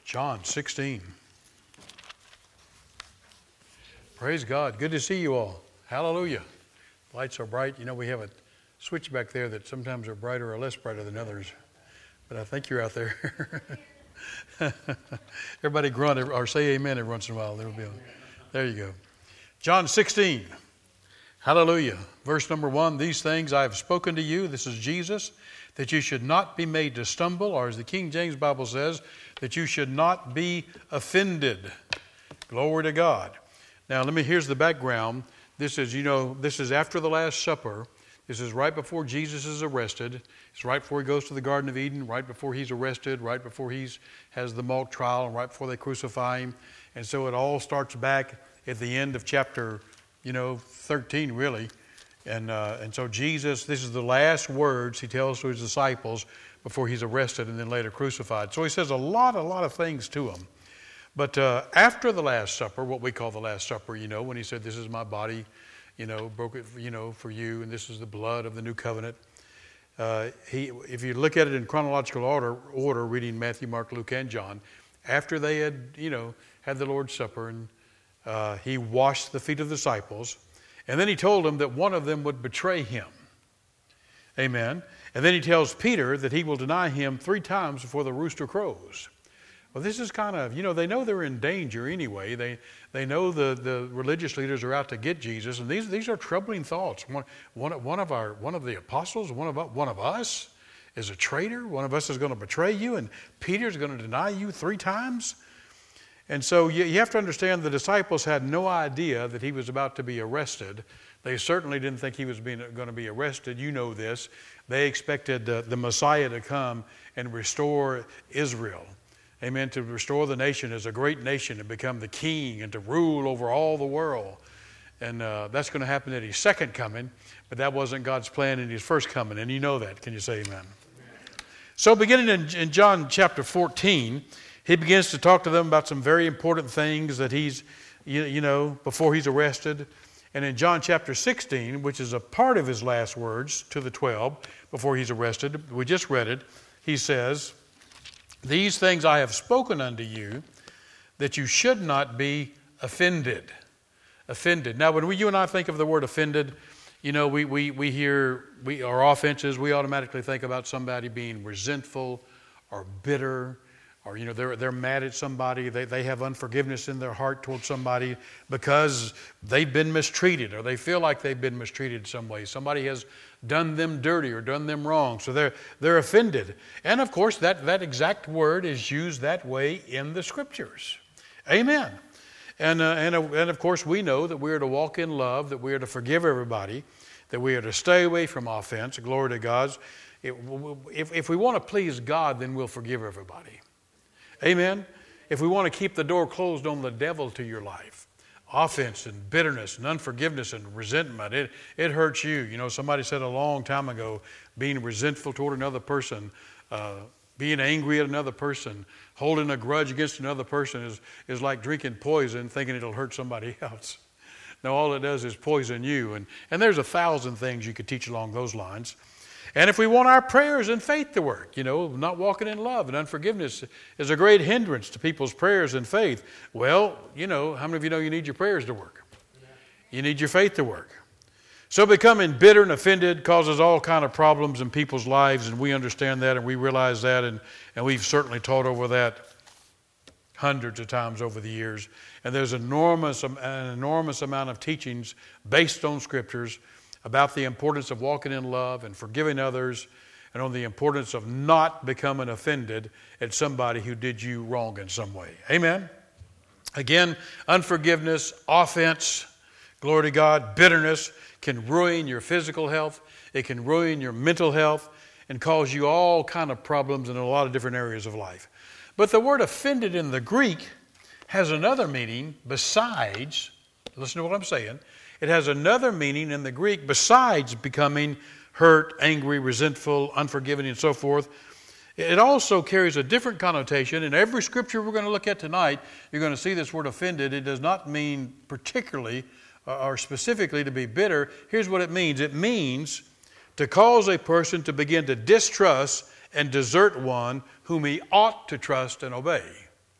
John 16. Praise God. Good to see you all. Hallelujah. Lights are bright. You know, we have a switch back there that sometimes are brighter or less brighter than others. But I think you're out there. Everybody grunt or say amen every once in a while. There you go. John 16. Hallelujah. Verse number 1. These things I have spoken to you. This is Jesus. That you should not be made to stumble, or as the King James Bible says, that you should not be offended. Glory to God. Now, here's the background. This is after the Last Supper. This is right before Jesus is arrested. It's right before he goes to the Garden of Eden, right before he's arrested, right before he has the mock trial, and right before they crucify him. And so it all starts back at the end of chapter, 13, really. And so Jesus, this is the last words he tells to his disciples before he's arrested and then later crucified. So he says a lot of things to them. But after the Last Supper, what we call the Last Supper, when he said, this is my body, broke it, for you, and this is the blood of the new covenant. If you look at it in chronological order, reading Matthew, Mark, Luke, and John, after they had, had the Lord's Supper, and he washed the feet of the disciples, and then he told them that one of them would betray him. Amen. And then he tells Peter that he will deny him 3 times before the rooster crows. Well, this is kind of, they know they're in danger anyway. They know the religious leaders are out to get Jesus, and these are troubling thoughts. One of the apostles, one of us is a traitor. One of us is going to betray you, and Peter's going to deny you 3 times. And so you have to understand the disciples had no idea that he was about to be arrested. They certainly didn't think he was going to be arrested. You know this. They expected the Messiah to come and restore Israel. Amen. To restore the nation as a great nation and become the king and to rule over all the world. And that's going to happen at his second coming. But that wasn't God's plan in his first coming. And you know that. Can you say amen? So beginning in John chapter 14, he begins to talk to them about some very important things that he's, before he's arrested. And in John chapter 16, which is a part of his last words to the 12 before he's arrested, we just read it, he says, these things I have spoken unto you, that you should not be offended. Offended. Now, when you and I think of the word offended, we hear our offenses, we automatically think about somebody being resentful or bitter, or they're mad at somebody, they have unforgiveness in their heart towards somebody because they've been mistreated, or they feel like they've been mistreated some way. Somebody has done them dirty or done them wrong, so they're offended. And of course, that exact word is used that way in the Scriptures. Amen. And of course, we know that we are to walk in love, that we are to forgive everybody, that we are to stay away from offense. Glory to God. If we want to please God, then we'll forgive everybody. Amen. If we want to keep the door closed on the devil to your life, offense and bitterness and unforgiveness and resentment, it hurts you. Somebody said a long time ago, being resentful toward another person, being angry at another person, holding a grudge against another person is like drinking poison thinking it'll hurt somebody else. No, all it does is poison you. And there's 1,000 things you could teach along those lines. And if we want our prayers and faith to work, not walking in love and unforgiveness is a great hindrance to people's prayers and faith. Well, how many of you know you need your prayers to work? You need your faith to work. So becoming bitter and offended causes all kind of problems in people's lives, and we understand that and we realize that, and we've certainly taught over that hundreds of times over the years. And there's an enormous amount of teachings based on Scriptures about the importance of walking in love and forgiving others, and on the importance of not becoming offended at somebody who did you wrong in some way. Amen? Again, unforgiveness, offense, glory to God, bitterness can ruin your physical health. It can ruin your mental health and cause you all kind of problems in a lot of different areas of life. But the word offended in the Greek has another meaning besides, listen to what I'm saying, it has another meaning in the Greek besides becoming hurt, angry, resentful, unforgiving, and so forth. It also carries a different connotation. In every scripture we're going to look at tonight, you're going to see this word offended. It does not mean particularly or specifically to be bitter. Here's what it means. It means to cause a person to begin to distrust and desert one whom he ought to trust and obey.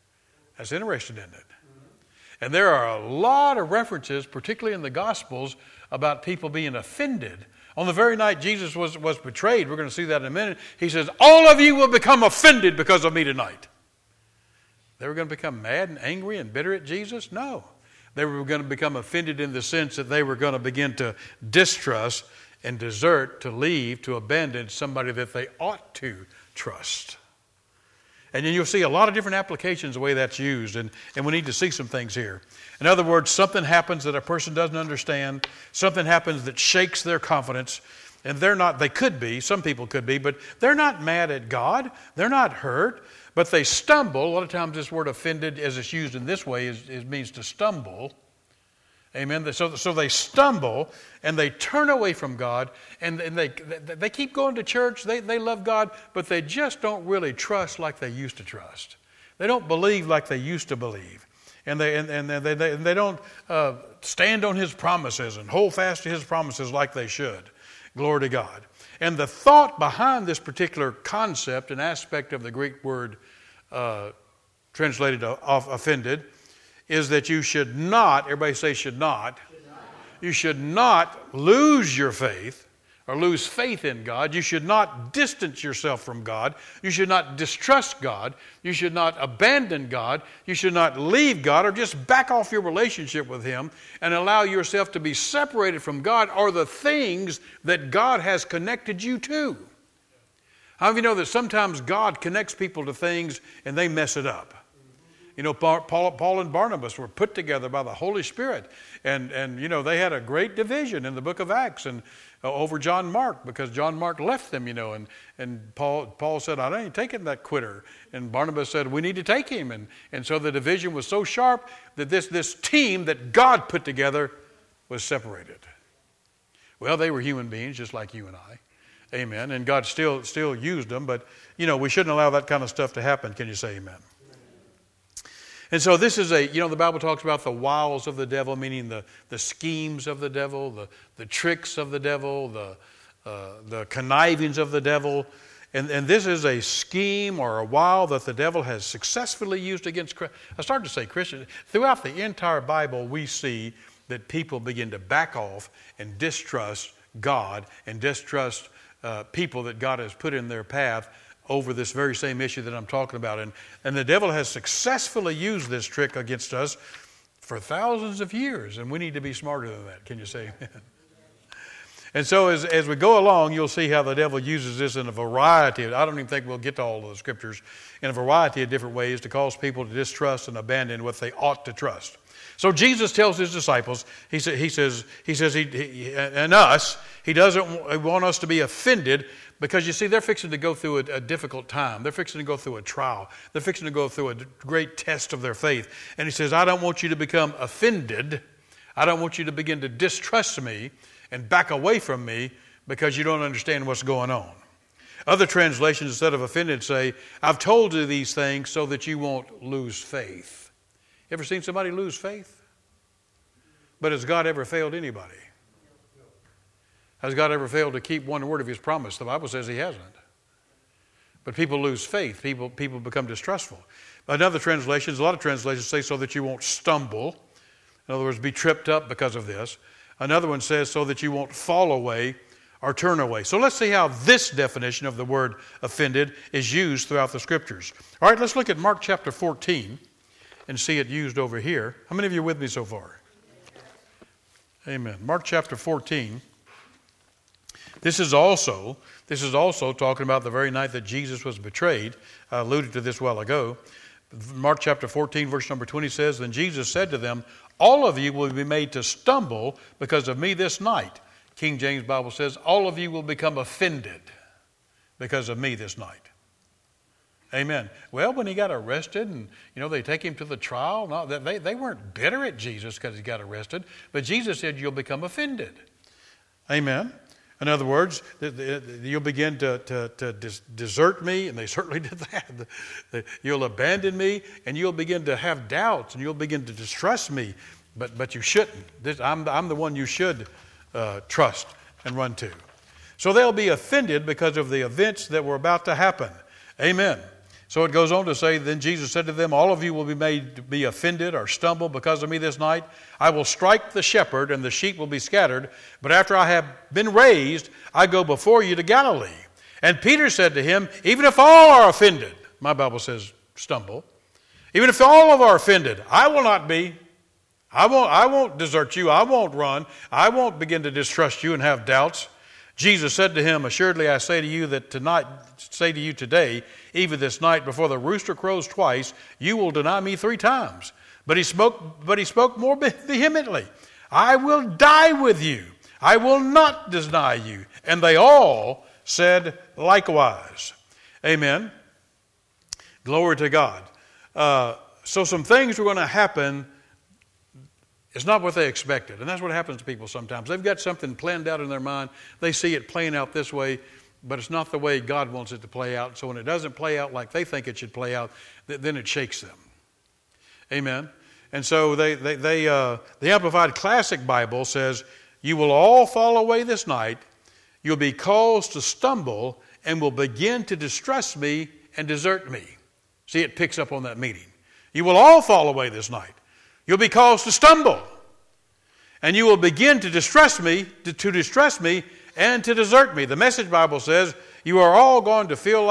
That's interesting, isn't it? And there are a lot of references, particularly in the Gospels, about people being offended. On the very night Jesus was betrayed, we're going to see that in a minute, he says, all of you will become offended because of me tonight. They were going to become mad and angry and bitter at Jesus? No. They were going to become offended in the sense that they were going to begin to distrust and desert, to leave, to abandon somebody that they ought to trust. And then you'll see a lot of different applications the way that's used, and we need to see some things here. In other words, something happens that a person doesn't understand, something happens that shakes their confidence, and they could be, some people could be, but they're not mad at God, they're not hurt, but they stumble. A lot of times this word offended, as it's used in this way, means to stumble. Amen. So they stumble and they turn away from God, and they keep going to church. They love God, but they just don't really trust like they used to trust. They don't believe like they used to believe, and they don't stand on His promises and hold fast to His promises like they should. Glory to God. And the thought behind this particular concept and aspect of the Greek word translated offended is that you should not, everybody say should not. You should not lose your faith or lose faith in God. You should not distance yourself from God. You should not distrust God. You should not abandon God. You should not leave God or just back off your relationship with Him and allow yourself to be separated from God or the things that God has connected you to. How many of you know that sometimes God connects people to things and they mess it up? You know, Paul and Barnabas were put together by the Holy Spirit. And you know, they had a great division in the book of Acts and over John Mark, because John Mark left them, you know. And Paul said, I ain't taking that quitter. And Barnabas said, we need to take him. And so the division was so sharp that this team that God put together was separated. Well, they were human beings just like you and I. Amen. And God still used them. But, you know, we shouldn't allow that kind of stuff to happen. Can you say amen? And so this is the Bible talks about the wiles of the devil, meaning the schemes of the devil, the tricks of the devil, the connivings of the devil. And this is a scheme or a wile that the devil has successfully used against Christians. I started to say Christians. Throughout the entire Bible, we see that people begin to back off and distrust God and distrust people that God has put in their path over this very same issue that I'm talking about. And the devil has successfully used this trick against us for thousands of years, and we need to be smarter than that. Can you say amen? And so as we go along, you'll see how the devil uses this in a variety of, I don't even think we'll get to all of the scriptures, in a variety of different ways to cause people to distrust and abandon what they ought to trust. So Jesus tells His disciples, He says, and us, He doesn't want us to be offended, because you see, they're fixing to go through a difficult time. They're fixing to go through a trial. They're fixing to go through a great test of their faith. And He says, I don't want you to become offended. I don't want you to begin to distrust me and back away from me because you don't understand what's going on. Other translations, instead of offended, say, I've told you these things so that you won't lose faith. Ever seen somebody lose faith? But has God ever failed anybody? Has God ever failed to keep one word of His promise? The Bible says He hasn't. But people lose faith. People become distrustful. Another translation, a lot of translations say so that you won't stumble. In other words, be tripped up because of this. Another one says so that you won't fall away or turn away. So let's see how this definition of the word offended is used throughout the Scriptures. All right, let's look at Mark chapter 14 and see it used over here. How many of you are with me so far? Amen. Mark chapter 14. This is also talking about the very night that Jesus was betrayed. I alluded to this a while ago. Mark chapter 14, verse number 20 says, Then Jesus said to them, all of you will be made to stumble because of me this night. King James Bible says, all of you will become offended because of me this night. Amen. Well, when He got arrested and, they take Him to the trial, no, they weren't bitter at Jesus because He got arrested, but Jesus said, you'll become offended. Amen. In other words, you'll begin to desert me, and they certainly did that. You'll abandon me, and you'll begin to have doubts, and you'll begin to distrust me, but you shouldn't. I'm the one you should trust and run to. So they'll be offended because of the events that were about to happen. Amen. So it goes on to say, then Jesus said to them, all of you will be made to be offended or stumble because of me this night. I will strike the shepherd and the sheep will be scattered. But after I have been raised, I go before you to Galilee. And Peter said to him, even if all are offended, my Bible says stumble, even if all of are offended, I will not be. I won't desert you. I won't run. I won't begin to distrust you and have doubts. Jesus said to him, assuredly I say to you today, even this night before the rooster crows twice, you will deny me 3 times. But he spoke more vehemently. I will die with you. I will not deny you. And they all said likewise. Amen. Glory to God. So some things are going to happen. It's not what they expected. And that's what happens to people sometimes. They've got something planned out in their mind. They see it playing out this way, but it's not the way God wants it to play out. So when it doesn't play out like they think it should play out, then it shakes them. Amen. And so the Amplified Classic Bible says, you will all fall away this night. You'll be caused to stumble and will begin to distrust me and desert me. See, it picks up on that meaning. You will all fall away this night. You'll be caused to stumble. And you will begin to distress me and to desert me. The Message Bible says, you are all going to feel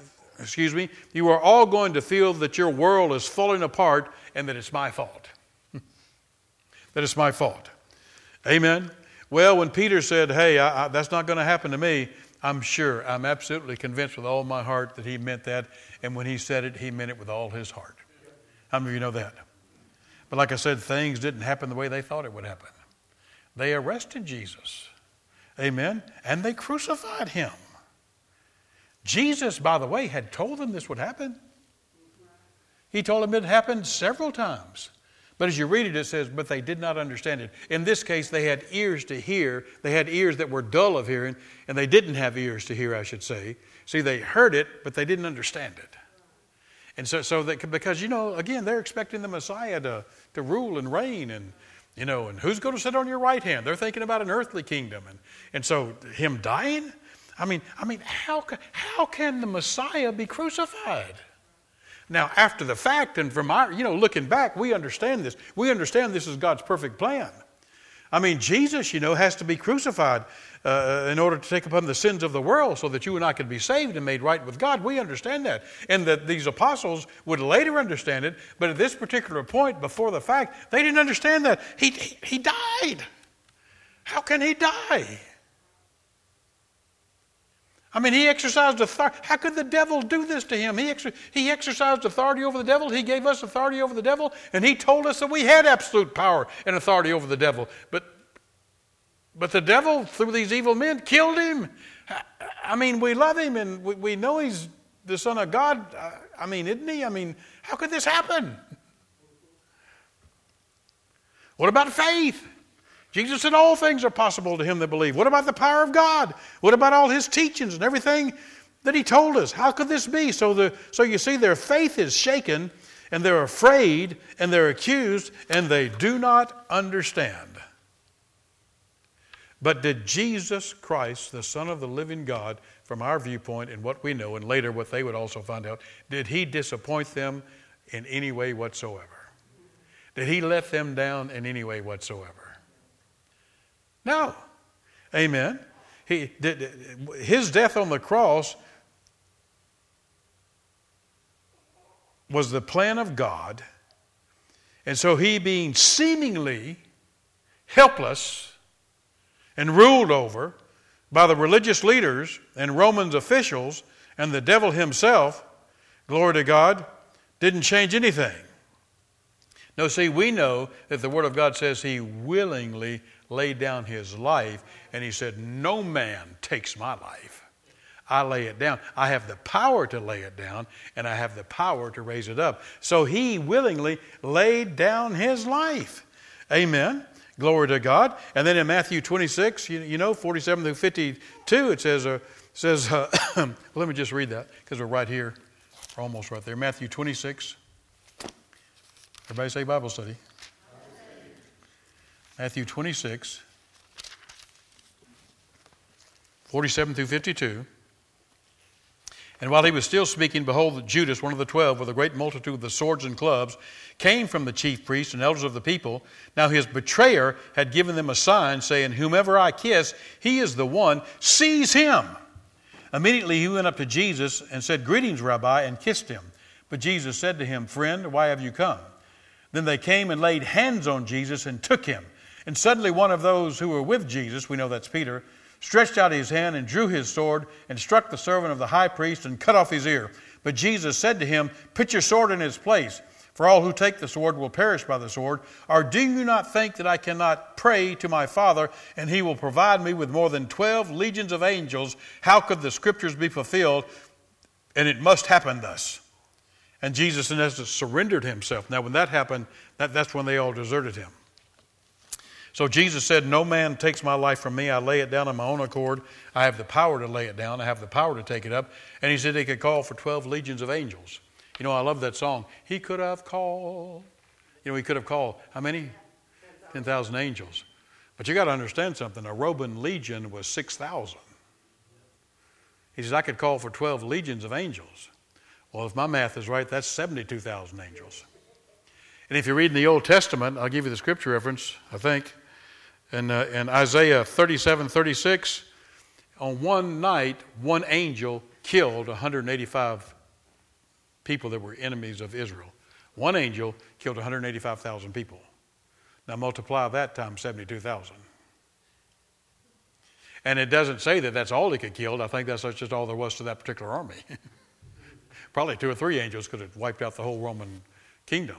that your world is falling apart and that it's my fault. That it's my fault. Amen. Well, when Peter said, hey, that's not going to happen to me, I'm absolutely convinced with all my heart that he meant that. And when he said it, he meant it with all his heart. How many of you know that? But like I said, things didn't happen the way they thought it would happen. They arrested Jesus. Amen. And they crucified him. Jesus, by the way, had told them this would happen. He told them it happened several times. But as you read it, it says, but they did not understand it. In this case, they had ears to hear. They had ears that were dull of hearing, and they didn't have ears to hear, I should say. See, they heard it, but they didn't understand it. And because, again, they're expecting the Messiah to rule and reign and who's going to sit on your right hand? They're thinking about an earthly kingdom. And so him dying? I mean, how can the Messiah be crucified? Now, after the fact and from our, looking back, we understand this. We understand this is God's perfect plan. I mean, Jesus, has to be crucified in order to take upon the sins of the world so that you and I could be saved and made right with God. We understand that. And that these apostles would later understand it, but at this particular point, before the fact, they didn't understand that. He died. How can he die? I mean, he exercised authority. How could the devil do this to him? He exercised authority over the devil. He gave us authority over the devil, and he told us that we had absolute power and authority over the devil. But the devil, through these evil men, killed him. I mean, we love him, and we know he's the Son of God. Isn't he? I mean, how could this happen? What about faith? Jesus said all things are possible to him that believe. What about the power of God? What about all his teachings and everything that he told us? How could this be? So you see, their faith is shaken, and they're afraid, and they're accused, and they do not understand. But did Jesus Christ, the Son of the living God, from our viewpoint and what we know, and later what they would also find out, did he disappoint them in any way whatsoever? Did he let them down in any way whatsoever? No. Amen. His death on the cross was the plan of God. And so he, being seemingly helpless and ruled over by the religious leaders and Roman officials and the devil himself, glory to God, didn't change anything. No, see, we know that the Word of God says he willingly laid down his life, and he said, no man takes my life. I lay it down. I have the power to lay it down, and I have the power to raise it up. So he willingly laid down his life. Amen. Glory to God. And then in Matthew 26, 47 through 52, it says, let me just read that because we're right here. We're almost right there. Matthew 26. Everybody say Bible study. Matthew 26, 47 through 52. And while he was still speaking, behold, Judas, one of the 12, with a great multitude with swords and clubs, came from the chief priests and elders of the people. Now his betrayer had given them a sign, saying, Whomever I kiss, he is the one. Seize him. Immediately he went up to Jesus and said, Greetings, Rabbi, and kissed him. But Jesus said to him, Friend, why have you come? Then they came and laid hands on Jesus and took him. And suddenly one of those who were with Jesus, we know that's Peter, stretched out his hand and drew his sword and struck the servant of the high priest and cut off his ear. But Jesus said to him, Put your sword in its place, for all who take the sword will perish by the sword. Or do you not think that I cannot pray to my Father, and he will provide me with more than 12 legions of angels? How could the scriptures be fulfilled? And it must happen thus. And Jesus, in essence, surrendered himself. Now, when that happened, that's when they all deserted him. So Jesus said, No man takes my life from me. I lay it down on my own accord. I have the power to lay it down. I have the power to take it up. And he said he could call for 12 legions of angels. You know, I love that song. He could have called. You know, he could have called how many? 10,000 angels. But you got to understand something. A Roman legion was 6,000. He says, I could call for 12 legions of angels. Well, if my math is right, that's 72,000 angels. And if you read in the Old Testament, I'll give you the scripture reference, I think. In Isaiah 37:36, on one night, one angel killed 185 people that were enemies of Israel. One angel killed 185,000 people. Now multiply that times 72,000. And it doesn't say that that's all he could kill. I think that's just all there was to that particular army. Probably 2 or 3 angels could have wiped out the whole Roman kingdom.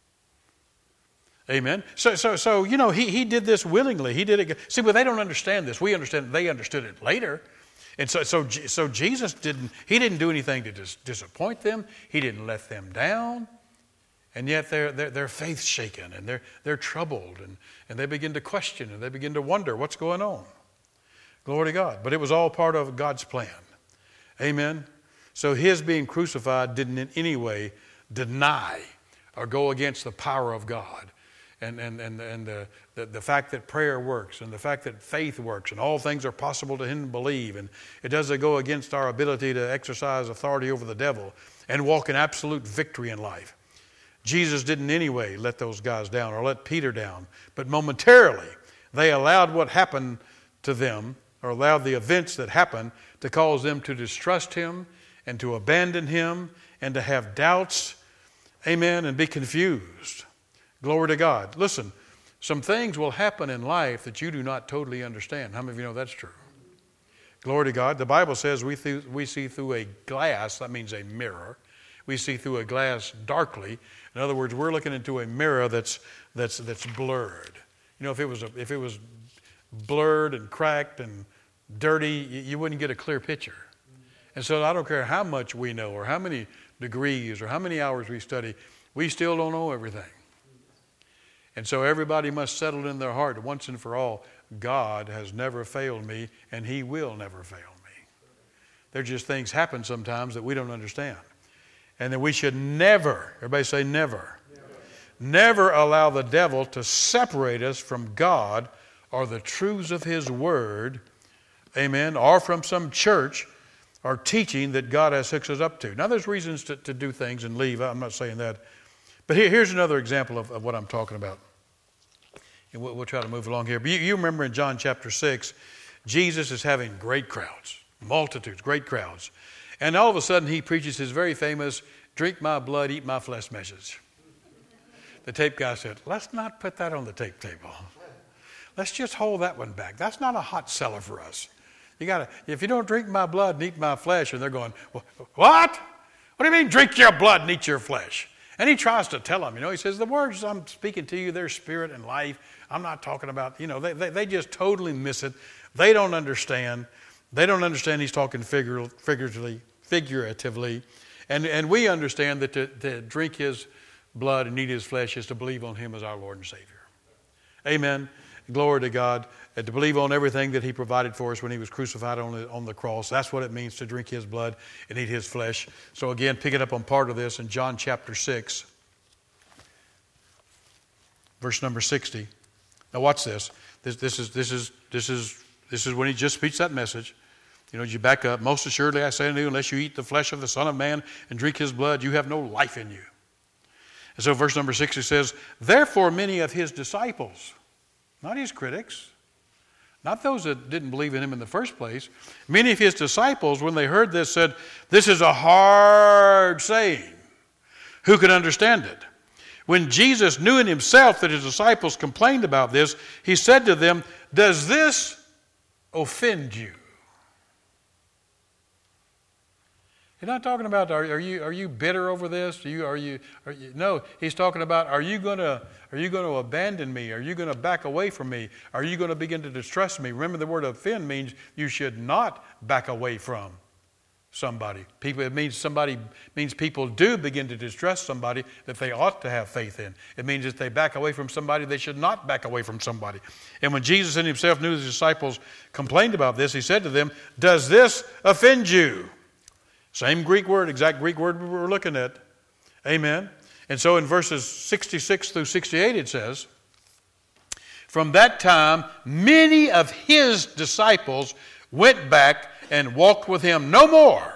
Amen. So you know, he did this willingly. He did it. See, but they don't understand this. We understand it. They understood it later. And so Jesus didn't do anything to disappoint them. He didn't let them down. And yet their faith's shaken and they're troubled and they begin to question and they begin to wonder what's going on. Glory to God. But it was all part of God's plan. Amen. So his being crucified didn't in any way deny or go against the power of God. And the fact that prayer works and the fact that faith works and all things are possible to him to believe, and it doesn't go against our ability to exercise authority over the devil and walk in absolute victory in life. Jesus didn't in any way let those guys down or let Peter down, but momentarily they allowed what happened to them, or allowed the events that happened to cause them to distrust him and to abandon him and to have doubts, amen, and be confused. Glory to God. Listen, some things will happen in life that you do not totally understand. How many of you know that's true? Glory to God. The Bible says we see through a glass, that means a mirror. We see through a glass darkly. In other words, we're looking into a mirror that's blurred. You know, if it was blurred and cracked and dirty, you wouldn't get a clear picture. And so I don't care how much we know or how many degrees or how many hours we study, we still don't know everything. And so everybody must settle in their heart once and for all, God has never failed me and he will never fail me. There's just things happen sometimes that we don't understand. And that we should never, everybody say never, never allow the devil to separate us from God or the truths of his word, amen, or from some church or teaching that God has hooked us up to. Now there's reasons to do things and leave. I'm not saying that. But here's another example of what I'm talking about. And we'll try to move along here. But you remember in John chapter 6, Jesus is having great crowds, multitudes, great crowds. And all of a sudden he preaches his very famous, drink my blood, eat my flesh message. The tape guy said, let's not put that on the tape table. Let's just hold that one back. That's not a hot seller for us. If you don't drink my blood and eat my flesh, and they're going, what? What do you mean drink your blood and eat your flesh? And he tries to tell them, he says, the words I'm speaking to you, they're spirit and life. I'm not talking about, they just totally miss it. They don't understand. They don't understand he's talking figuratively. And we understand that to drink his blood and eat his flesh is to believe on him as our Lord and Savior. Amen. Glory to God. And to believe on everything that he provided for us when he was crucified on the cross. That's what it means to drink his blood and eat his flesh. So again, picking up on part of this in John chapter 6, verse number 60. Now watch this. This is when he just speaks that message. As you back up, most assuredly I say unto you, unless you eat the flesh of the Son of Man and drink his blood, you have no life in you. And so verse number 60 says, therefore many of his disciples, not his critics, not those that didn't believe in him in the first place, many of his disciples, when they heard this, said, this is a hard saying. Who can understand it? When Jesus knew in himself that his disciples complained about this, he said to them, does this offend you? He's not talking about are you bitter over this? No, he's talking about are you going to abandon me? Are you going to back away from me? Are you going to begin to distrust me? Remember, the word offend means you should not back away from somebody. It means people do begin to distrust somebody that they ought to have faith in. It means if they back away from somebody, they should not back away from somebody. And when Jesus in himself knew his disciples complained about this, he said to them, does this offend you? Same Greek word, exact Greek word we were looking at. Amen. And so in verses 66 through 68 it says, from that time many of his disciples went back and walked with him no more.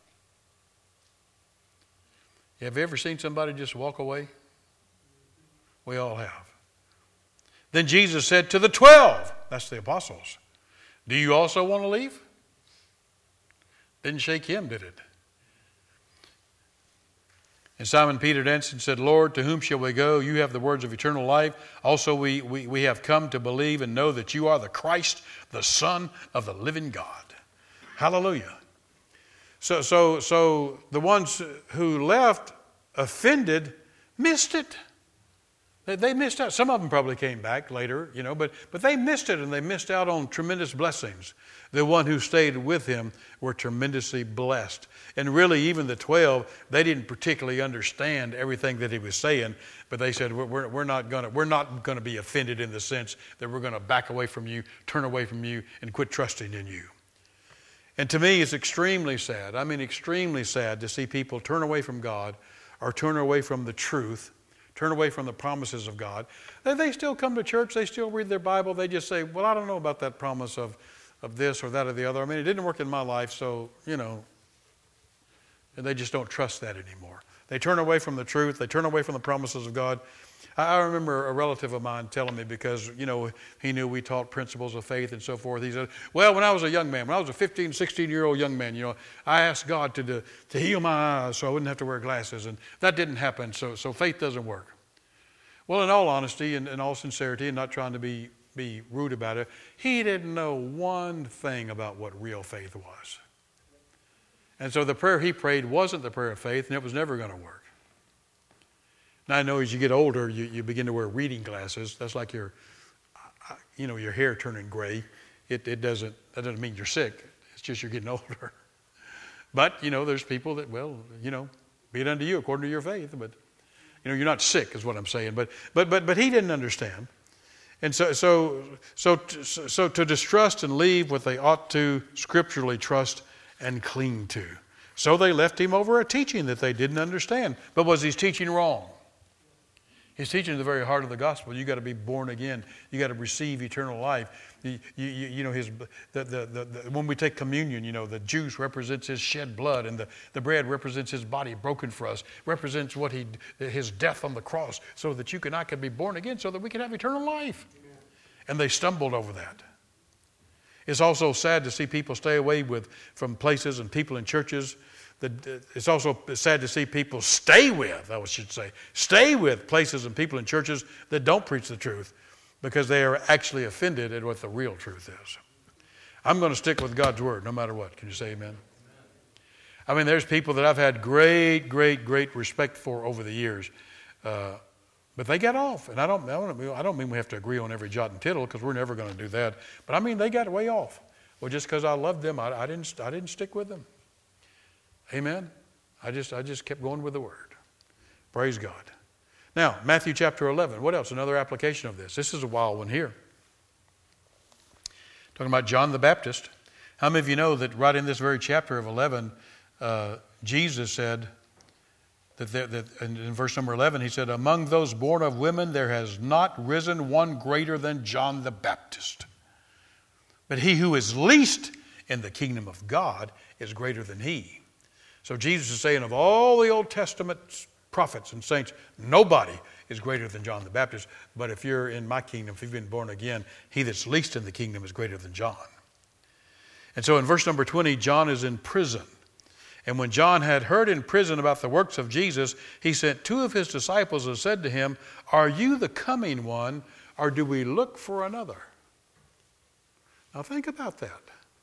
Have you ever seen somebody just walk away? We all have. Then Jesus said to the 12, that's the apostles, do you also want to leave? Didn't shake him, did it? And Simon Peter answered and said, Lord, to whom shall we go? You have the words of eternal life. Also we have come to believe and know that you are the Christ, the Son of the living God. Hallelujah. So the ones who left offended missed it. They missed out. Some of them probably came back later, but they missed it, and they missed out on tremendous blessings. The one who stayed with him were tremendously blessed. And really, even the 12, they didn't particularly understand everything that he was saying, but they said, we're not going to be offended in the sense that we're going to back away from you, turn away from you, and quit trusting in you. And to me, it's extremely sad. I mean, extremely sad to see people turn away from God or turn away from the truth, turn away from the promises of God. They still come to church. They still read their Bible. They just say, well, I don't know about that promise of this or that or the other. I mean, it didn't work in my life, so, and they just don't trust that anymore. They turn away from the truth. They turn away from the promises of God. I remember a relative of mine telling me, because, he knew we taught principles of faith and so forth. He said, well, when I was a young man, when I was a 15, 16-year-old young man, I asked God to heal my eyes so I wouldn't have to wear glasses. And that didn't happen, so faith doesn't work. Well, in all honesty and in all sincerity, and not trying to be rude about it, he didn't know one thing about what real faith was. And so the prayer he prayed wasn't the prayer of faith, and it was never going to work. Now I know as you get older, you begin to wear reading glasses. That's like your hair turning gray. That doesn't mean you're sick. It's just you're getting older. But, there's people that, be it unto you according to your faith. But, you're not sick is what I'm saying. But he didn't understand. And so to distrust and leave what they ought to scripturally trust and cling to. So they left him over a teaching that they didn't understand. But was his teaching wrong? His teaching is the very heart of the gospel. You got to be born again. You got to receive eternal life. When we take communion, the juice represents his shed blood, and the bread represents his body broken for us, represents his death on the cross, so that you and I can be born again, so that we can have eternal life. Amen. And they stumbled over that. It's also sad to see people stay away from places and people in churches. It's also sad to see people stay with places and people in churches that don't preach the truth, because they are actually offended at what the real truth is. I'm going to stick with God's word no matter what. Can you say amen? I mean, there's people that I've had great, great, great respect for over the years, but they got off. And I don't mean we have to agree on every jot and tittle, because we're never going to do that. But I mean, they got way off. Well, just because I loved them, I didn't stick with them. Amen. I just kept going with the word. Praise God. Now, Matthew chapter 11. What else? Another application of this. This is a wild one here. Talking about John the Baptist. How many of you know that right in this very chapter of 11, Jesus said that in verse number 11, he said, among those born of women, there has not risen one greater than John the Baptist. But he who is least in the kingdom of God is greater than he. So Jesus is saying of all the Old Testament prophets and saints, nobody is greater than John the Baptist. But if you're in my kingdom, if you've been born again, he that's least in the kingdom is greater than John. And so in verse number 20, John is in prison. And when John had heard in prison about the works of Jesus, he sent 2 of his disciples and said to him, "Are you the coming one, or do we look for another?" Now think about that.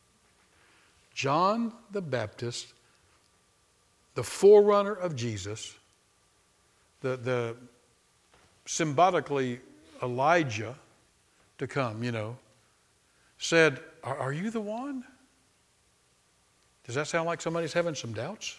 John the Baptist, the forerunner of Jesus, the symbolically Elijah to come, said, are you the one? Does that sound like somebody's having some doubts?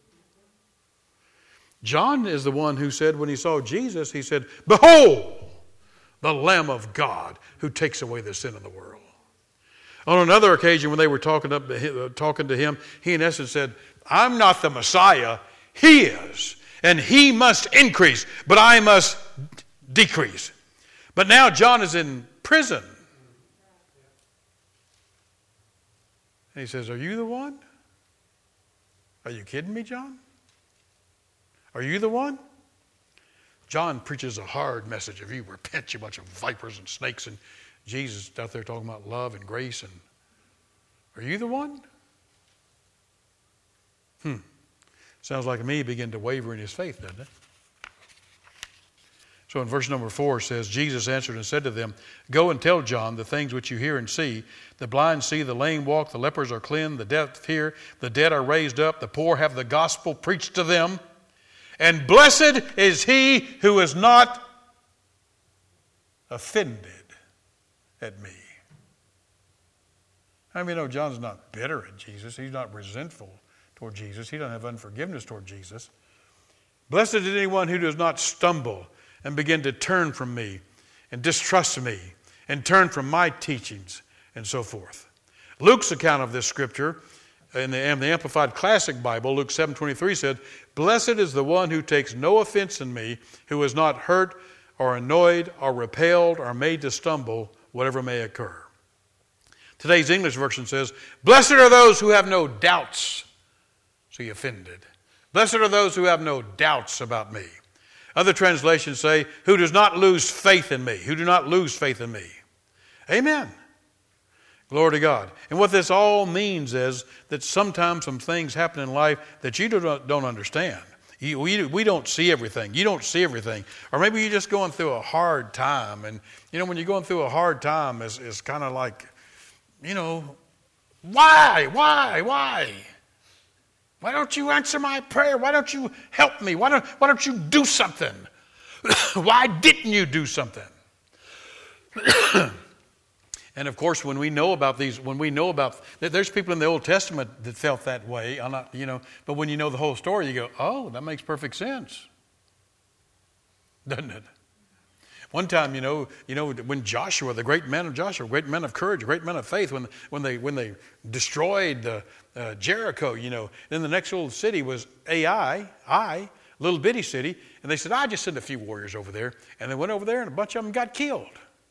John is the one who said when he saw Jesus, he said, "Behold, the Lamb of God who takes away the sin of the world." On another occasion when they were talking to him, he in essence said, "I'm not the Messiah, he is. And he must increase, but I must decrease." But now John is in prison. And he says, "Are you the one? Are you kidding me, John? Are you the one?" John preaches a hard message. If you repent, you bunch of vipers and snakes, and Jesus out there talking about love and grace. And are you the one? Sounds like to me he began to waver in his faith, doesn't it? So in verse number 4 says, Jesus answered and said to them, "Go and tell John the things which you hear and see. The blind see, the lame walk, the lepers are cleansed, the deaf hear, the dead are raised up, the poor have the gospel preached to them. And blessed is he who is not offended at me." How many know John's not bitter at Jesus? He's not resentful toward Jesus. He doesn't have unforgiveness toward Jesus. "Blessed is anyone who does not stumble and begin to turn from me and distrust me and turn from my teachings," and so forth. Luke's account of this scripture in the Amplified Classic Bible, Luke 7:23 said, "Blessed is the one who takes no offense in me, who is not hurt or annoyed or repelled or made to stumble, whatever may occur." Today's English version says, "Blessed are those who have no doubts." So you offended. "Blessed are those who have no doubts about me." Other translations say, "Who does not lose faith in me." Who do not lose faith in me. Amen. Glory to God. And what this all means is that sometimes some things happen in life that you don't understand. We don't see everything. You don't see everything. Or maybe you're just going through a hard time. And, when you're going through a hard time, it's kind of like, why? Why don't you answer my prayer? Why don't you help me? Why don't you do something? Why didn't you do something? And of course, when we know about there's people in the Old Testament that felt that way. But when you know the whole story, you go, "Oh, that makes perfect sense," doesn't it? One time, when Joshua, the great man of Joshua, great man of courage, great man of faith, when they destroyed Jericho, then the next little city was Ai, little bitty city, and they said, "I just send a few warriors over there," and they went over there, and a bunch of them got killed.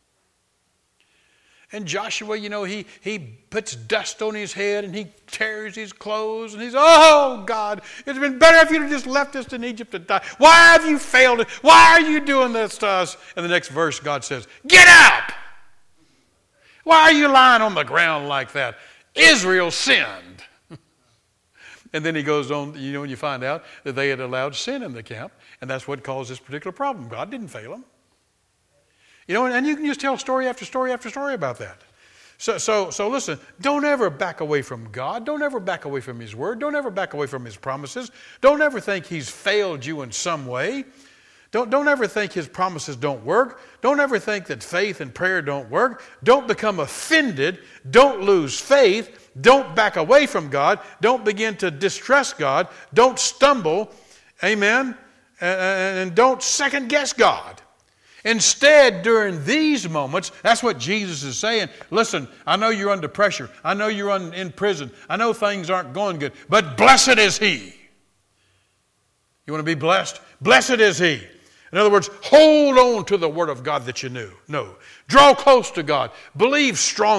And Joshua, he puts dust on his head and he tears his clothes and he's, "Oh God, it's been better if you'd have just left us in Egypt to die. Why have you failed? Why are you doing this to us?" And the next verse, God says, "Get up! Why are you lying on the ground like that? Israel sinned." And then he goes on, and you find out that they had allowed sin in the camp, and that's what caused this particular problem. God didn't fail them. And you can just tell story after story after story about that. So listen, don't ever back away from God. Don't ever back away from His Word. Don't ever back away from His promises. Don't ever think He's failed you in some way. Don't ever think His promises don't work. Don't ever think that faith and prayer don't work. Don't become offended. Don't lose faith. Don't back away from God. Don't begin to distrust God. Don't stumble. Amen. And don't second guess God. Instead, during these moments, that's what Jesus is saying. Listen, I know you're under pressure. I know you're in prison. I know things aren't going good. But blessed is He. You want to be blessed? Blessed is He. In other words, hold on to the Word of God that you know. Draw close to God. Believe stronger.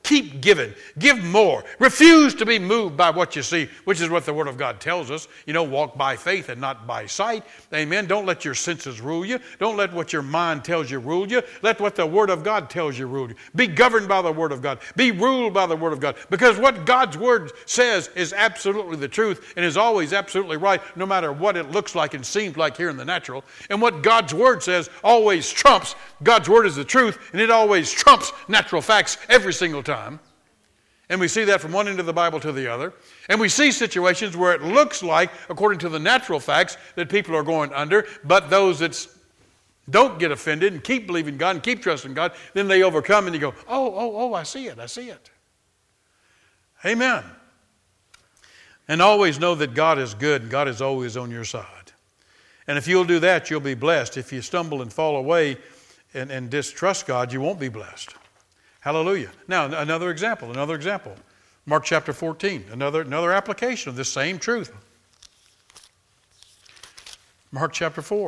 Keep giving. Give more. Refuse to be moved by what you see, which is what the Word of God tells us. Walk by faith and not by sight. Amen. Don't let your senses rule you. Don't let what your mind tells you rule you. Let what the Word of God tells you rule you. Be governed by the Word of God. Be ruled by the Word of God. Because what God's Word says is absolutely the truth and is always absolutely right, no matter what it looks like and seems like here in the natural. And what God's Word says always trumps. God's Word is the truth, and it always trumps natural facts every single time. And we see that from one end of the Bible to the other. And we see situations where it looks like, according to the natural facts, that people are going under, but those that don't get offended and keep believing God and keep trusting God, then they overcome and you go, oh, I see it. Amen. And always know that God is good and God is always on your side. And if you'll do that, you'll be blessed. If you stumble and fall away and distrust God, you won't be blessed. Hallelujah. Now, another example. Mark chapter 14, another application of this same truth. Mark chapter 4.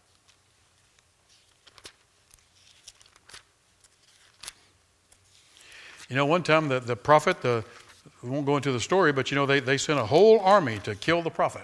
One time the prophet, we won't go into the story, but they sent a whole army to kill the prophet.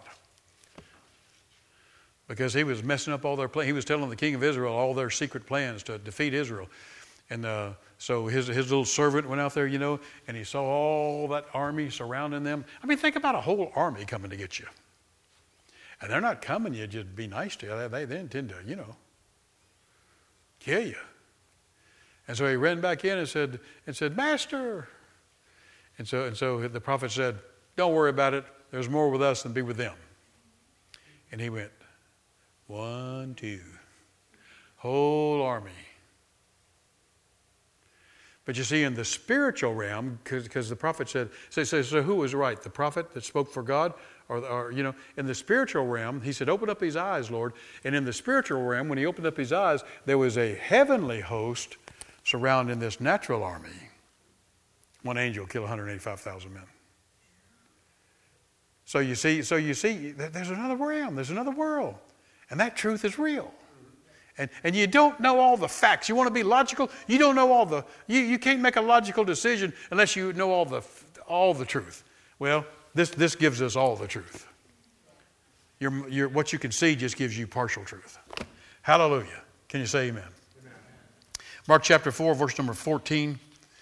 Because he was messing up all their plans. He was telling the king of Israel all their secret plans to defeat Israel. And so his little servant went out there, and he saw all that army surrounding them. I mean, think about a whole army coming to get you. And they're not coming to just be nice to you. They intend to, kill you. And so he ran back in and said, Master. And so the prophet said, don't worry about it. There's more with us than be with them. And he went, 1, 2, whole army. But you see, in the spiritual realm, because the prophet said, so who was right? The prophet that spoke for God? Or in the spiritual realm, he said, open up his eyes, Lord. And in the spiritual realm, when he opened up his eyes, there was a heavenly host surrounding this natural army. One angel killed 185,000 men. So you see, there's another realm, there's another world. And that truth is real. And you don't know all the facts. You want to be logical? You don't know you can't make a logical decision unless you know all the truth. Well, this gives us all the truth. What you can see just gives you partial truth. Hallelujah. Can you say amen? Amen. Mark chapter 4, verse number 14.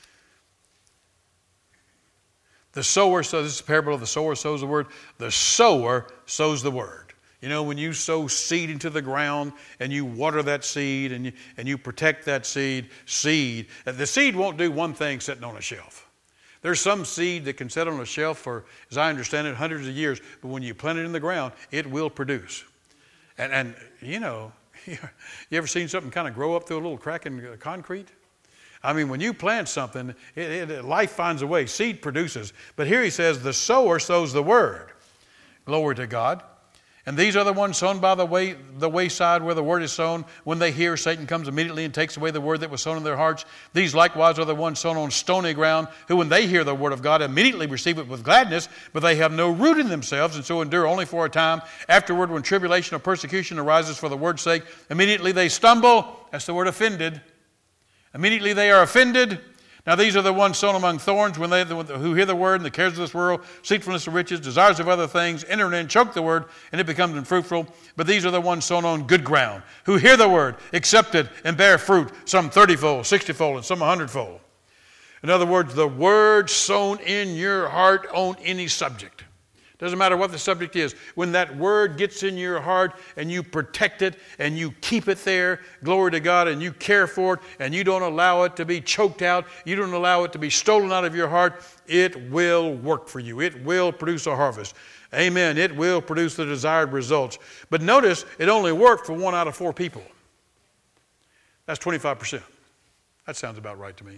The sower, so this is a parable of the sower sows the word. The sower sows the word. When you sow seed into the ground and you water that seed and you protect that seed, the seed won't do one thing sitting on a shelf. There's some seed that can sit on a shelf for, as I understand it, hundreds of years, but when you plant it in the ground, it will produce. And you ever seen something kind of grow up through a little crack in concrete? I mean, when you plant something, life finds a way. Seed produces. But here he says, the sower sows the word. Glory to God. And these are the ones sown by the wayside where the word is sown. When they hear, Satan comes immediately and takes away the word that was sown in their hearts. These likewise are the ones sown on stony ground, who when they hear the word of God immediately receive it with gladness, but they have no root in themselves, and so endure only for a time. Afterward, when tribulation or persecution arises for the word's sake, immediately they stumble. That's the word offended. Immediately they are offended. Now these are the ones sown among thorns, who hear the word and the cares of this world, deceitfulness of riches, desires of other things, enter in, choke the word, and it becomes unfruitful. But these are the ones sown on good ground, who hear the word, accept it, and bear fruit, some 30-fold, 60-fold, and some 100-fold. In other words, the word sown in your heart on any subject. Doesn't matter what the subject is. When that word gets in your heart and you protect it and you keep it there, glory to God, and you care for it and you don't allow it to be choked out, you don't allow it to be stolen out of your heart, it will work for you. It will produce a harvest. Amen. It will produce the desired results. But notice, it only worked for 1 out of 4 people. That's 25%. That sounds about right to me.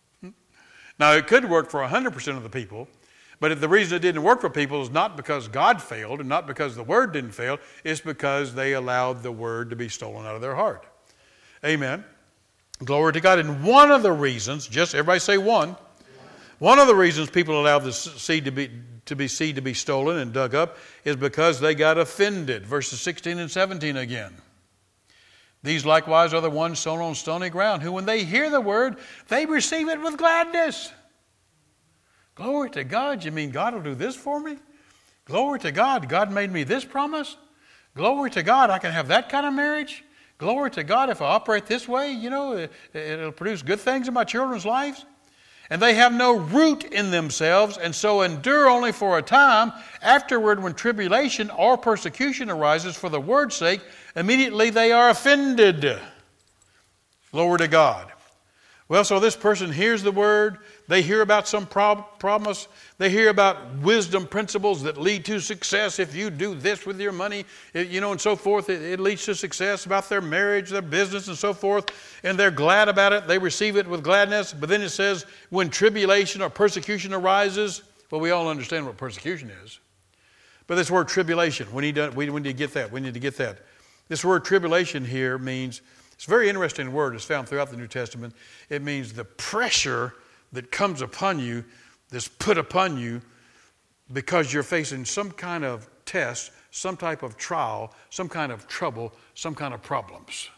Now, it could work for 100% of the people. But the reason it didn't work for people is not because God failed and not because the word didn't fail. It's because they allowed the word to be stolen out of their heart. Amen. Glory to God. And one of the reasons, just everybody say one. One of the reasons people allow the seed to be stolen and dug up is because they got offended. Verses 16 and 17 again. These likewise are the ones sown on stony ground, who when they hear the word, they receive it with gladness. Glory to God. You mean God will do this for me? Glory to God. God made me this promise. Glory to God. I can have that kind of marriage. Glory to God. If I operate this way, it'll produce good things in my children's lives. And they have no root in themselves, and so endure only for a time. Afterward, when tribulation or persecution arises for the word's sake, immediately they are offended. Glory to God. Well, so this person hears the word. They hear about some promise. They hear about wisdom principles that lead to success. If you do this with your money, and so forth, it leads to success about their marriage, their business, and so forth. And they're glad about it. They receive it with gladness. But then it says, when tribulation or persecution arises, well, we all understand what persecution is. But this word tribulation, we need to get that. We need to get that. This word tribulation here means, it's a very interesting word. It's found throughout the New Testament. It means the pressure that comes upon you, that's put upon you because you're facing some kind of test, some type of trial, some kind of trouble, some kind of problems.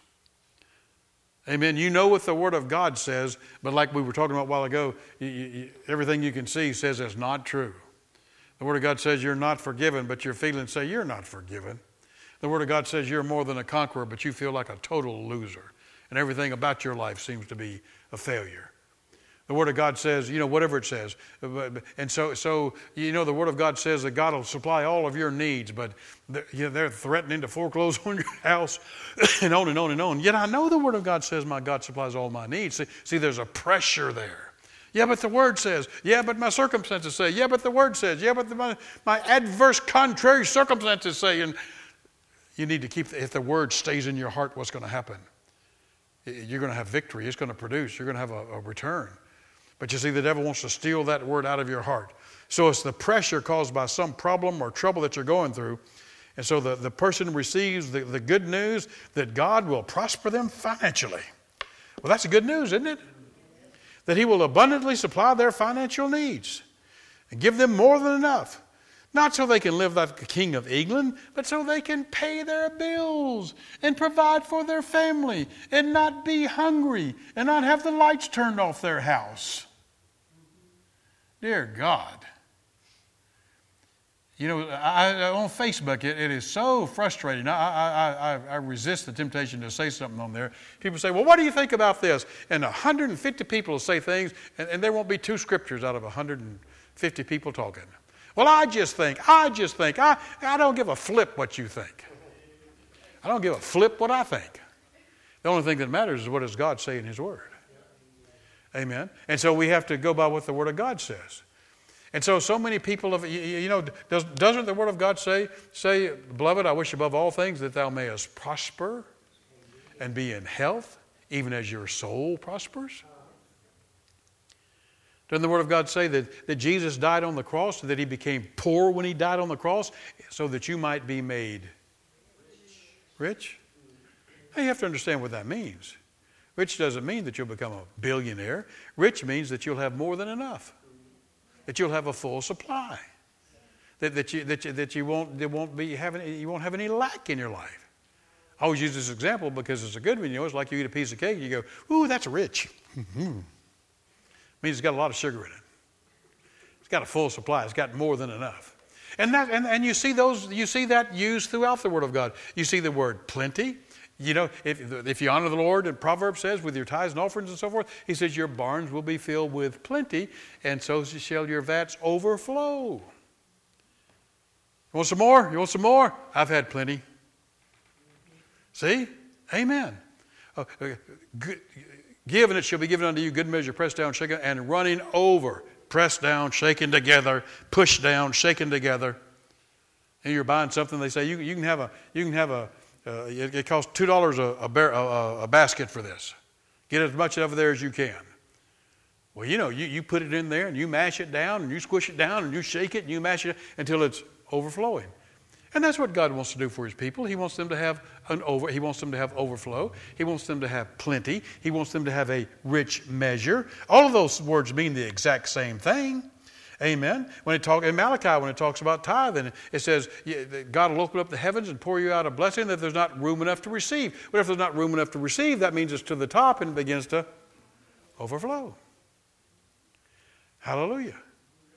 Amen. You know what the Word of God says, but like we were talking about a while ago, everything you can see says it's not true. The Word of God says you're not forgiven, but your feelings say you're not forgiven. The Word of God says you're more than a conqueror, but you feel like a total loser. And everything about your life seems to be a failure. The Word of God says, whatever it says. And so the Word of God says that God will supply all of your needs, but they're threatening to foreclose on your house and on and on and on. Yet I know the Word of God says my God supplies all my needs. See, there's a pressure there. Yeah, but the Word says. Yeah, but my circumstances say. Yeah, but the Word says. Yeah, but my adverse, contrary circumstances say. And you need to keep, if the Word stays in your heart, what's going to happen? You're going to have victory. It's going to produce. You're going to have a return. But you see, the devil wants to steal that word out of your heart. So it's the pressure caused by some problem or trouble that you're going through. And so the person receives the good news that God will prosper them financially. Well, that's the good news, isn't it? That He will abundantly supply their financial needs and give them more than enough. Not so they can live like the King of England, but so they can pay their bills and provide for their family and not be hungry and not have the lights turned off their house. Dear God. On Facebook, it is so frustrating. I resist the temptation to say something on there. People say, well, what do you think about this? And 150 people will say things, and there won't be 2 scriptures out of 150 people talking. Well, I just think, I don't give a flip what you think. I don't give a flip what I think. The only thing that matters is what does God say in His Word. Amen. And so we have to go by what the Word of God says. And so many people have, doesn't the Word of God say, beloved, I wish above all things that thou mayest prosper and be in health, even as your soul prospers? Doesn't the Word of God say that Jesus died on the cross, that He became poor when He died on the cross, so that you might be made rich? Now you have to understand what that means. Rich doesn't mean that you'll become a billionaire. Rich means that you'll have more than enough, that you'll have a full supply, that you won't have any lack in your life. I always use this example because it's a good one. It's like you eat a piece of cake and you go, "Ooh, that's rich." Means it's got a lot of sugar in it. It's got a full supply. It's got more than enough. And you see that used throughout the Word of God. You see the word plenty. If you honor the Lord, and Proverbs says, with your tithes and offerings and so forth, He says your barns will be filled with plenty, and so shall your vats overflow. You want some more? You want some more? I've had plenty. See? Amen. Give, and it shall be given unto you, good measure, pressed down, shaken, and running over. Pressed down, shaken together, pushed down, shaken together. And you're buying something, they say, you can have it costs $2 a basket for this. Get as much of it there as you can. Well, you put it in there, and you mash it down, and you squish it down, and you shake it, and you mash it until it's overflowing. And that's what God wants to do for His people. He wants them to have He wants them to have overflow. He wants them to have plenty. He wants them to have a rich measure. All of those words mean the exact same thing. Amen. In Malachi, when it talks about tithing, it says God will open up the heavens and pour you out a blessing that there's not room enough to receive. But if there's not room enough to receive, that means it's to the top and it begins to overflow. Hallelujah.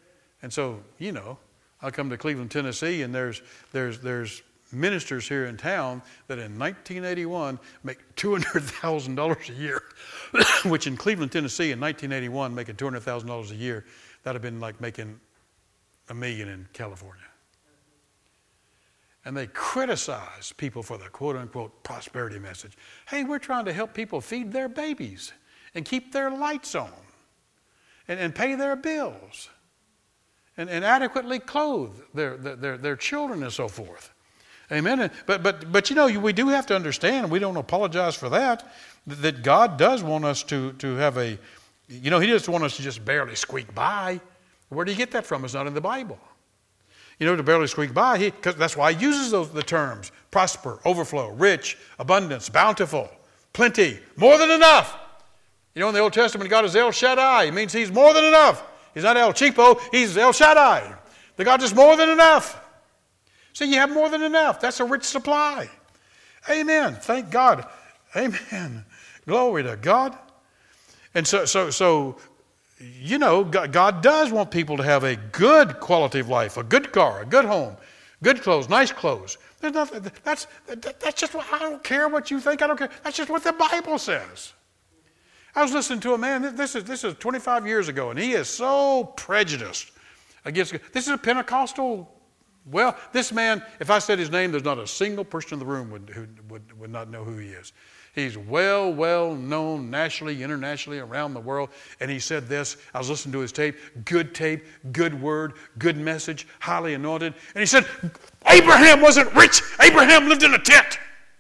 And so, I come to Cleveland, Tennessee, and there's ministers here in town that in 1981 make $200,000 a year, which in Cleveland, Tennessee in 1981, making $200,000 a year, that would have been like making $1 million in California. And they criticize people for the quote-unquote prosperity message. Hey, we're trying to help people feed their babies and keep their lights on and pay their bills and adequately clothe their children and so forth. Amen. But we do have to understand, we don't apologize for that God does want us to have a, He doesn't want us to just barely squeak by. Where do you get that from? It's not in the Bible. To barely squeak by, because that's why He uses the terms prosper, overflow, rich, abundance, bountiful, plenty, more than enough. In the Old Testament, God is El Shaddai. It means He's more than enough. He's not El Cheapo, He's El Shaddai. The God is more than enough. See, you have more than enough. That's a rich supply. Amen. Thank God. Amen. Glory to God. And so God does want people to have a good quality of life, a good car, a good home, good clothes, nice clothes. There's nothing. That's just what, I don't care what you think. I don't care. That's just what the Bible says. I was listening to a man. This is 25 years ago, and he is so prejudiced against. This is a Pentecostal. Well, this man, if I said his name, there's not a single person in the room who would not know who he is. He's well known nationally, internationally, around the world. And he said this, I was listening to his tape, good word, good message, highly anointed. And he said, Abraham wasn't rich. Abraham lived in a tent.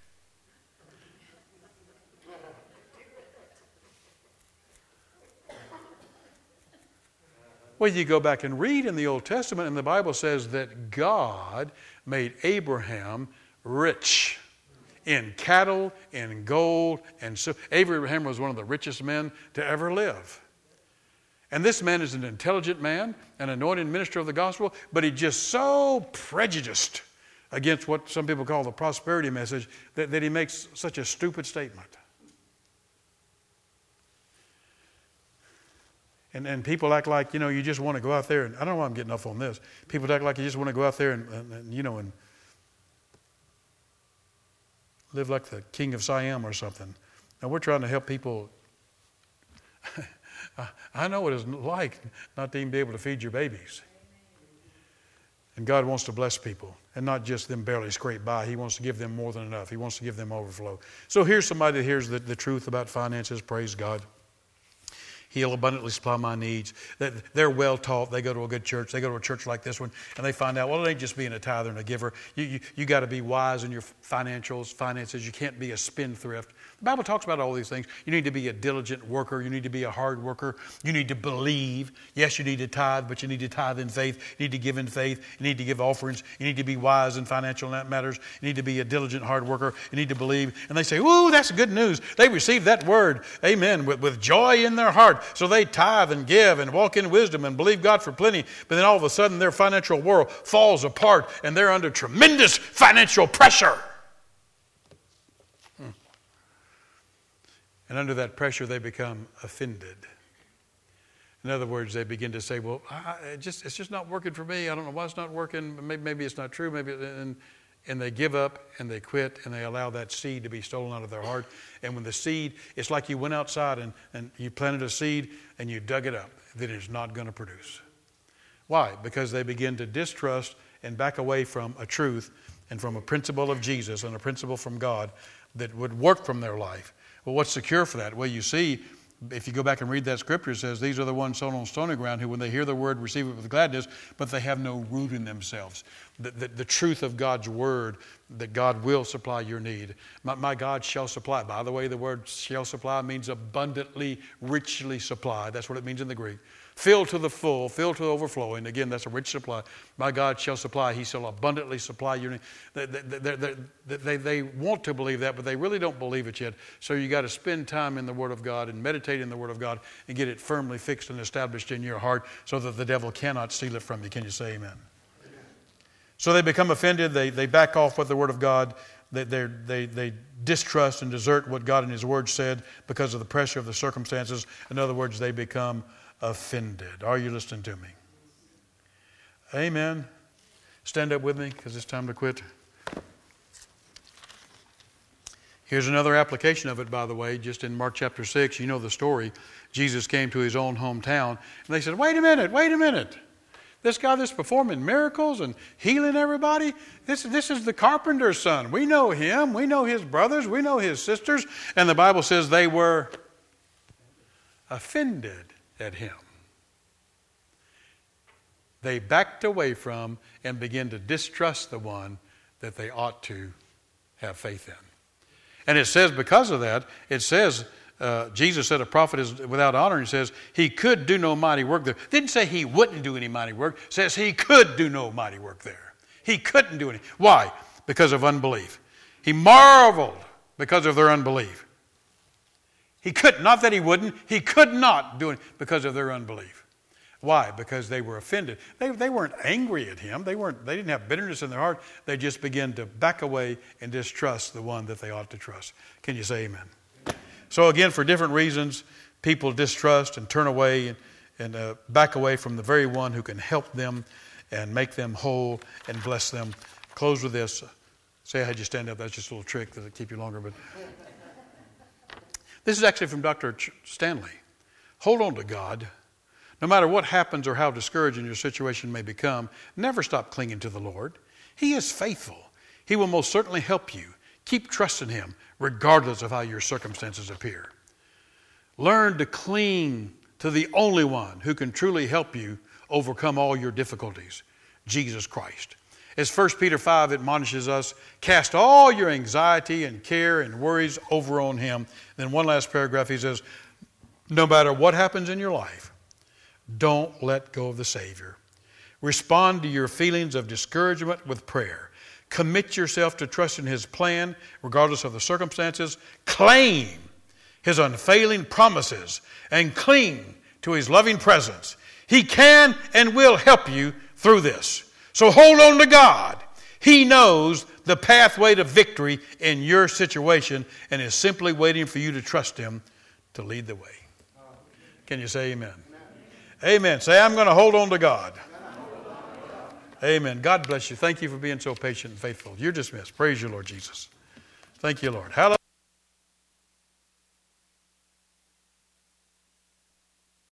Well, you go back and read in the Old Testament, and the Bible says that God made Abraham rich in cattle, in gold, and so Abraham was one of the richest men to ever live. And this man is an intelligent man, an anointed minister of the gospel, but he's just so prejudiced against what some people call the prosperity message that he makes such a stupid statement. And people act like, you just want to go out there, and I don't know why I'm getting off on this. People act like you just want to go out there and live like the king of Siam or something. Now, we're trying to help people. I know what it's like not to even be able to feed your babies. And God wants to bless people, and not just them barely scrape by. He wants to give them more than enough. He wants to give them overflow. So here's somebody that hears the truth about finances. Praise God. He'll abundantly supply my needs. They're well taught. They go to a good church. They go to a church like this one, and they find out, well, it ain't just being a tither and a giver. You got to be wise in your finances. You can't be a spendthrift. The Bible talks about all these things. You need to be a diligent worker. You need to be a hard worker. You need to believe. Yes, you need to tithe, but you need to tithe in faith. You need to give in faith. You need to give offerings. You need to be wise in financial matters. You need to be a diligent, hard worker. You need to believe. And they say, ooh, that's good news. They received that word, amen, with joy in their heart. So they tithe and give and walk in wisdom and believe God for plenty. But then all of a sudden their financial world falls apart and they're under tremendous financial pressure. And under that pressure, they become offended. In other words, they begin to say, well, it's just not working for me. I don't know why it's not working. Maybe it's not true. And they give up and they quit and they allow that seed to be stolen out of their heart. And when the seed, it's like you went outside and you planted a seed and you dug it up, that it's not going to produce. Why? Because they begin to distrust and back away from a truth and from a principle of Jesus and a principle from God that would work from their life. Well, what's the cure for that? Well, you see, if you go back and read that scripture, it says, these are the ones sown on stony ground who, when they hear the word, receive it with gladness, but they have no root in themselves. The truth of God's word, that God will supply your need. My God shall supply. By the way, the word shall supply means abundantly, richly supply. That's what it means in the Greek. Filled to the full, filled to overflowing. Again, that's a rich supply. My God shall supply. He shall abundantly supply your need. They want to believe that, but they really don't believe it yet. So you got to spend time in the Word of God and meditate in the Word of God and get it firmly fixed and established in your heart so that the devil cannot steal it from you. Can you say amen? So they become offended. They back off with the Word of God. They distrust and desert what God and His Word said because of the pressure of the circumstances. In other words, they become offended. Are you listening to me? Amen. Stand up with me because it's time to quit. Here's another application of it, by the way, just in Mark chapter 6. You know the story. Jesus came to his own hometown, and they said, wait a minute. This guy that's performing miracles and healing everybody, this is the carpenter's son. We know him. We know his brothers. We know his sisters. And the Bible says they were offended at him. They backed away from and began to distrust the one that they ought to have faith in. And it says because of that, it says, Jesus said a prophet is without honor. He says he could do no mighty work there. Didn't say he wouldn't do any mighty work. It says he could do no mighty work there. He couldn't do any. Why? Because of unbelief. He marveled because of their unbelief. He could, not that he wouldn't, he could not do it because of their unbelief. Why? Because they were offended. They weren't angry at him. They didn't have bitterness in their heart. They just began to back away and distrust the one that they ought to trust. Can you say amen? So again, for different reasons, people distrust and turn away and back away from the very one who can help them and make them whole and bless them. Close with this. Say I had you stand up. That's just a little trick that'll keep you longer. But this is actually from Dr. Stanley. Hold on to God. No matter what happens or how discouraging your situation may become, never stop clinging to the Lord. He is faithful. He will most certainly help you. Keep trusting him regardless of how your circumstances appear. Learn to cling to the only one who can truly help you overcome all your difficulties, Jesus Christ. As 1 Peter 5 admonishes us, cast all your anxiety and care and worries over on him. Then one last paragraph, he says, no matter what happens in your life, don't let go of the Savior. Respond to your feelings of discouragement with prayer. Commit yourself to trusting his plan regardless of the circumstances. Claim his unfailing promises and cling to his loving presence. He can and will help you through this. So hold on to God. He knows the pathway to victory in your situation and is simply waiting for you to trust him to lead the way. Can you say amen? Amen. Say, I'm going to hold on to God. Amen. God bless you. Thank you for being so patient and faithful. You're dismissed. Praise you, Lord Jesus. Thank you, Lord. Hallelujah.